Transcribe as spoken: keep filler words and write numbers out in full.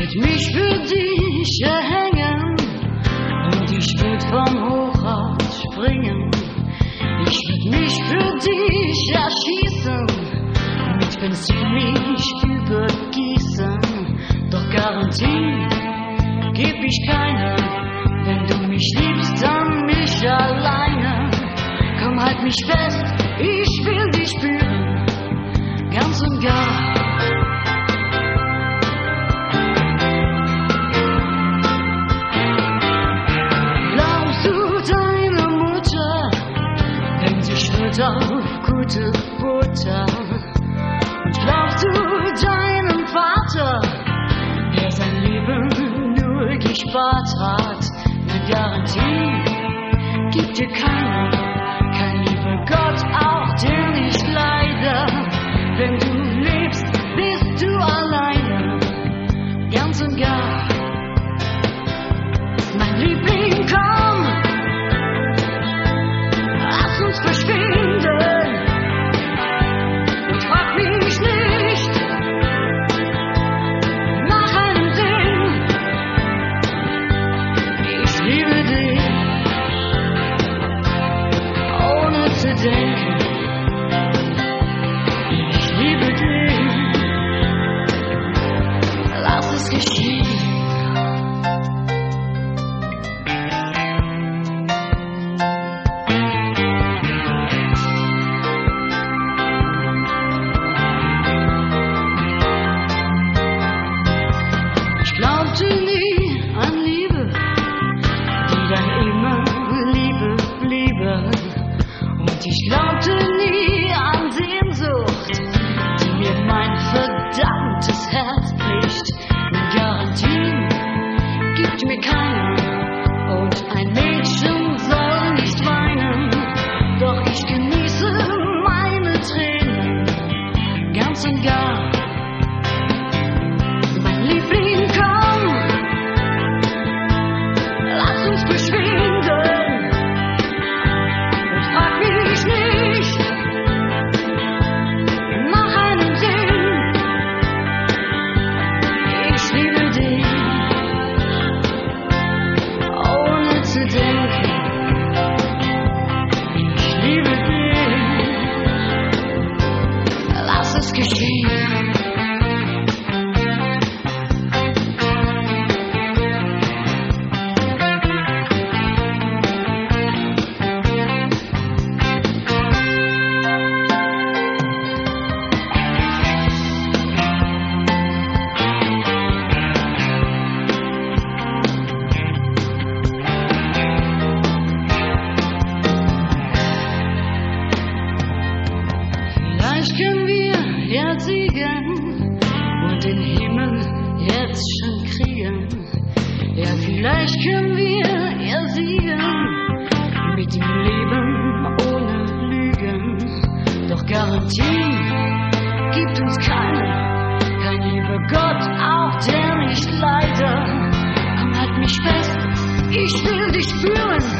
würd mich für dich erhängen und ich würd vom Hochhaus springen. Ich würd mich für dich erschießen, mit Benzin mich übergießen. Doch Garantie geb ich keine, wenn du mich liebst, dann mich alleine. Komm, halt mich fest, ich will dich spüren, ganz und gar. Glaubst du deiner Mutter, wenn sie schwört auf gute Butter? Und glaubst du deinem Vater, der sein Leben nur gespart hat? Eine Garantie gibt dir keine, kein lieber Gott, auch dir nicht leider. Wenn du lebst, bist du alleine, ganz und gar. Mein Liebling, komm, lass uns verschwinden und frag mich nicht nach einem Ding. Ich liebe dich, ohne zu denken. Ich liebe dich, lass es geschehen. Ich glaubte nie an Liebe, die dann immer Liebe bliebe. Und ich glaubte nie an Sehnsucht, die mir mein verdammtes Herz bricht. Eine Garantie gibt mir keine, und ein Mädchen soll nicht weinen. Doch ich genieße meine Tränen, ganz und gar. Mein Liebling, komm, lass uns verschwinden und frag mich nicht nach einem Ding. Ich liebe dich, ohne zu denken. Ich liebe dich, lass es geschehen. Vielleicht können wir jetzt siegen und den Himmel jetzt schon kriegen. Ja, vielleicht können wir ja siegen mit dem Leben ohne Lügen. Doch Garantie gibt uns keine, kein lieber Gott, auch der nicht leider. Komm, halt mich fest, ich will dich spüren.